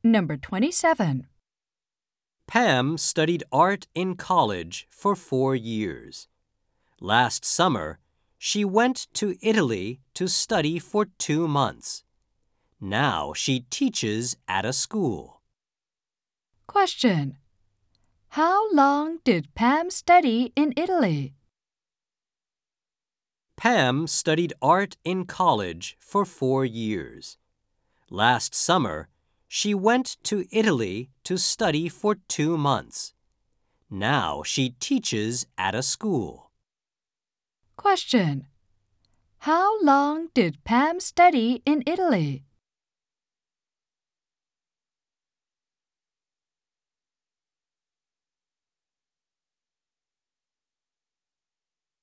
Number 27. Pam studied art in college for 4 years. Last summer, she went to Italy to study for 2 months. Now she teaches at a school. Question. How long did Pam study in Italy? Pam studied art in college for 4 years. Last summer, she went to Italy to study for 2 months. Now she teaches at a school. Question. How long did Pam study in Italy?